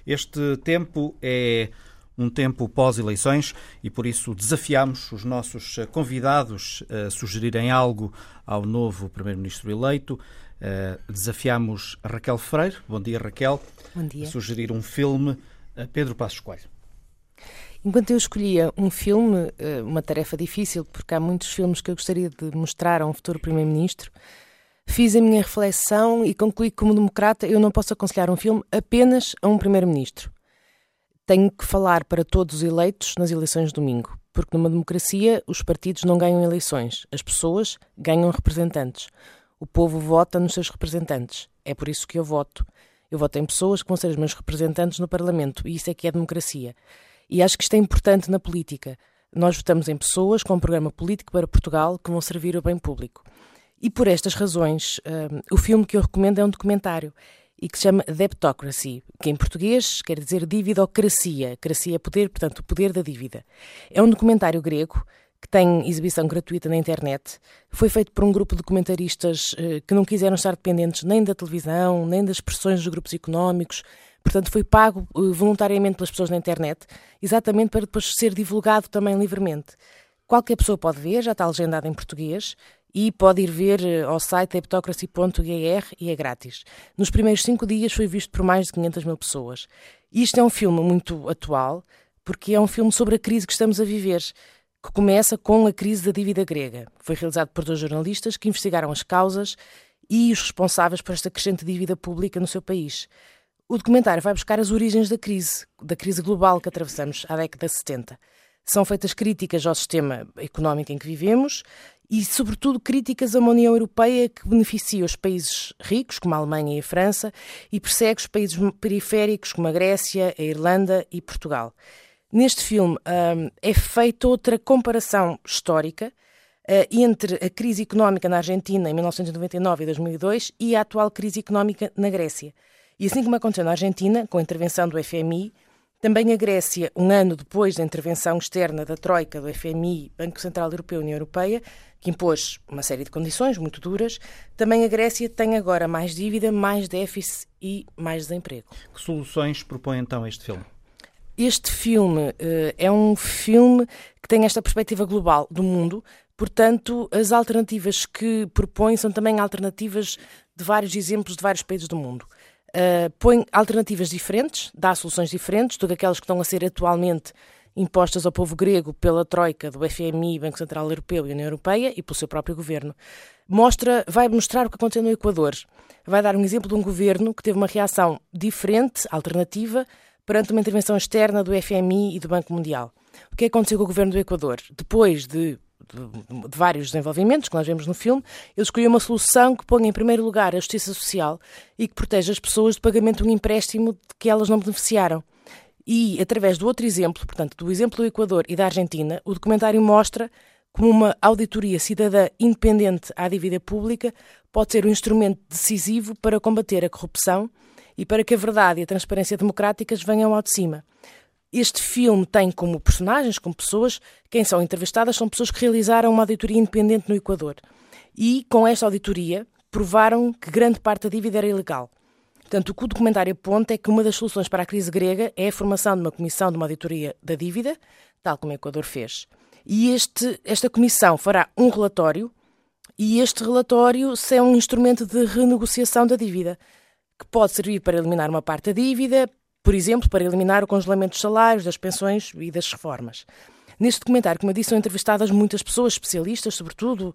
Este tempo é um tempo pós-eleições e por isso desafiamos os nossos convidados a sugerirem algo ao novo Primeiro-Ministro eleito. Desafiamos a Raquel Freire. Bom dia, Raquel. Bom dia. A sugerir um filme a Pedro Passos Coelho. Enquanto eu escolhia um filme, uma tarefa difícil, porque há muitos filmes que eu gostaria de mostrar a um futuro Primeiro-Ministro, fiz a minha reflexão e concluí que, como democrata, eu não posso aconselhar um filme apenas a um Primeiro-Ministro. Tenho que falar para todos os eleitos nas eleições de domingo, porque numa democracia os partidos não ganham eleições, as pessoas ganham representantes. O povo vota nos seus representantes. É por isso que eu voto. Eu voto em pessoas que vão ser os meus representantes no Parlamento, e isso é que é democracia. E acho que isto é importante na política. Nós votamos em pessoas com um programa político para Portugal que vão servir o bem público. E por estas razões, o filme que eu recomendo é um documentário e que se chama Debtocracy, que em português quer dizer dividocracia. Cracia é poder, portanto, o poder da dívida. É um documentário grego que tem exibição gratuita na internet. Foi feito por um grupo de documentaristas que não quiseram estar dependentes nem da televisão, nem das pressões dos grupos económicos. Portanto, foi pago voluntariamente pelas pessoas na internet, exatamente para depois ser divulgado também livremente. Qualquer pessoa pode ver, já está legendado em português, e pode ir ver ao site debtocracy.gr e é grátis. Nos primeiros 5 dias foi visto por mais de 500 mil pessoas. E isto é um filme muito atual, porque é um filme sobre a crise que estamos a viver, que começa com a crise da dívida grega. Foi realizado por 2 jornalistas que investigaram as causas e os responsáveis por esta crescente dívida pública no seu país. O documentário vai buscar as origens da crise global que atravessamos à década de 70. São feitas críticas ao sistema económico em que vivemos e, sobretudo, críticas a uma União Europeia que beneficia os países ricos, como a Alemanha e a França, e persegue os países periféricos, como a Grécia, a Irlanda e Portugal. Neste filme é feita outra comparação histórica entre a crise económica na Argentina em 1999 e 2002 e a atual crise económica na Grécia. E assim como aconteceu na Argentina, com a intervenção do FMI, também a Grécia, um ano depois da intervenção externa da Troika, do FMI, Banco Central Europeu e União Europeia, que impôs uma série de condições muito duras, também a Grécia tem agora mais dívida, mais déficit e mais desemprego. Que soluções propõe então este filme? Este filme é um filme que tem esta perspectiva global do mundo, portanto, as alternativas que propõe são também alternativas de vários exemplos de vários países do mundo. Põe alternativas diferentes, dá soluções diferentes do que aquelas que estão a ser atualmente impostas ao povo grego pela Troika do FMI, Banco Central Europeu e União Europeia e pelo seu próprio governo. Vai mostrar o que aconteceu no Equador. Vai dar um exemplo de um governo que teve uma reação diferente, alternativa, perante uma intervenção externa do FMI e do Banco Mundial. O que aconteceu com o governo do Equador? Depois de vários desenvolvimentos que nós vemos no filme, ele escolheu uma solução que põe em primeiro lugar a justiça social e que protege as pessoas do pagamento de um empréstimo de que elas não beneficiaram. E, através do outro exemplo, portanto, do exemplo do Equador e da Argentina, o documentário mostra como uma auditoria cidadã independente à dívida pública pode ser um instrumento decisivo para combater a corrupção e para que a verdade e a transparência democráticas venham ao de cima. Este filme tem como personagens, como pessoas, quem são entrevistadas são pessoas que realizaram uma auditoria independente no Equador. E, com esta auditoria, provaram que grande parte da dívida era ilegal. Portanto, o que o documentário aponta é que uma das soluções para a crise grega é a formação de uma comissão de uma auditoria da dívida, tal como o Equador fez. E esta comissão fará um relatório, e este relatório é um instrumento de renegociação da dívida, que pode servir para eliminar uma parte da dívida, por exemplo, para eliminar o congelamento dos salários, das pensões e das reformas. Neste documentário, como eu disse, são entrevistadas muitas pessoas, especialistas, sobretudo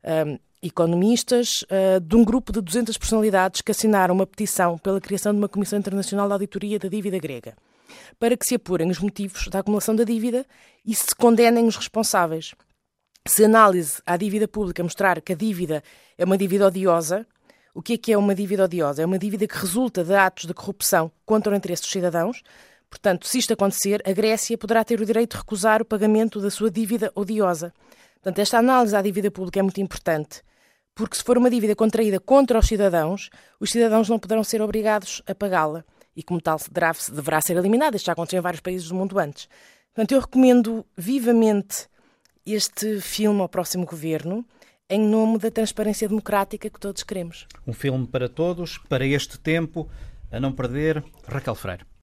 economistas, de um grupo de 200 personalidades que assinaram uma petição pela criação de uma Comissão Internacional de Auditoria da Dívida Grega, para que se apurem os motivos da acumulação da dívida e se condenem os responsáveis. Se a análise à dívida pública mostrar que a dívida é uma dívida odiosa, o que é uma dívida odiosa? É uma dívida que resulta de atos de corrupção contra o interesse dos cidadãos. Portanto, se isto acontecer, a Grécia poderá ter o direito de recusar o pagamento da sua dívida odiosa. Portanto, esta análise à dívida pública é muito importante, porque se for uma dívida contraída contra os cidadãos não poderão ser obrigados a pagá-la. E, como tal, deverá ser eliminada. Isto já aconteceu em vários países do mundo antes. Portanto, eu recomendo vivamente este filme ao próximo governo, em nome da transparência democrática que todos queremos. Um filme para todos, para este tempo, a não perder, Raquel Freire.